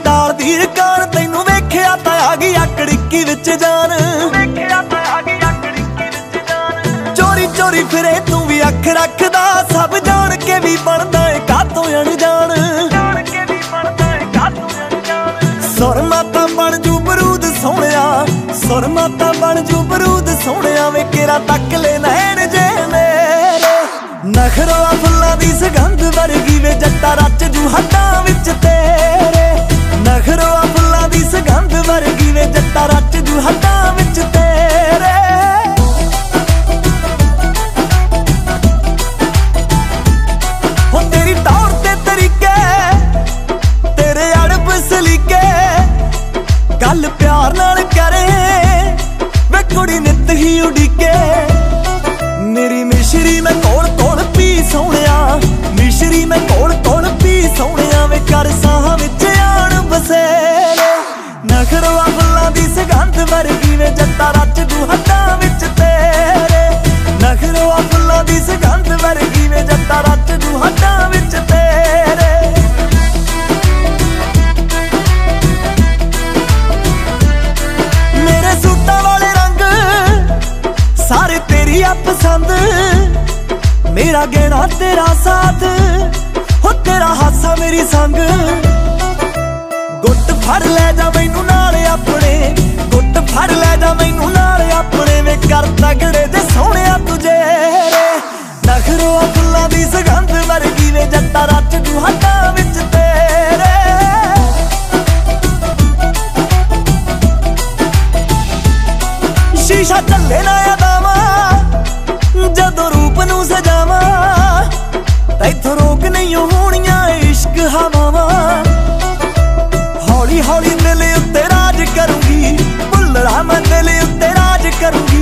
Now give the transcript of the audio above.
टाल दी कान तैनू वेखिया तां आ गई अकड़िक्की विच जान। चोरी चोरी फिरे तू भी अख रखदा सब जान के भी बनदा है कातों अनजान। सुरमा तां बन जू बरूद सोहणिया सुरमा तां बन जू बरूद सोहणिया वे केरा तक ले नैन जे मेरे। नखरा फुल्लां दी सुगंध वर्गी वे जट्टा रच जू हड्डां विच तेरे। नखरा फुल्लां दी सुगंध वर्गी वे जट्टा रच जू हड्डां विच तेरे। हो तेरी टौर ते तरीके तेरे अड़ब सलीके गल प्यार नाल करे वे कुड़ी नित ही उड़ीके। मेरी मिश्री मैं कोल कोल पी सोहणिया मिश्री मैं कोल कोल पी सोहणिया वे कर साह विच आण बसेरे। नखरवा फुल्लां दी सुगंध वर्गी वे जट्टा रच जू हड्डां विच तेरे। नखरवा फुल्लां दी सुगंध वर्गी वे जट्टा रच जू हड्डां विच तेरे। मेरे सूटां वाले रंग सारे तेरी आ पसंद मेरा गहना तेरा साथ हो तेरा हासा मेरी संग। गुट फड़ ले जा मैनू नाल अपने गुट फड़ ले जा मैनू नाल अपने वे कर तगड़े दे सोहणिया तुझे रे। नखरों फुल्लां दी सुगंध वर्गी वे जट्टा रच जू हड्डां विच तेरे। शीशा झल्ले ना अदावा जदों रूप नू सजावा तैथों रोक नहीं होणियां इश्क हवावां। हौली हौली दिल उत्ते राज करूंगी भुल्लड़ा मैं दिल उत्ते राज करूंगी।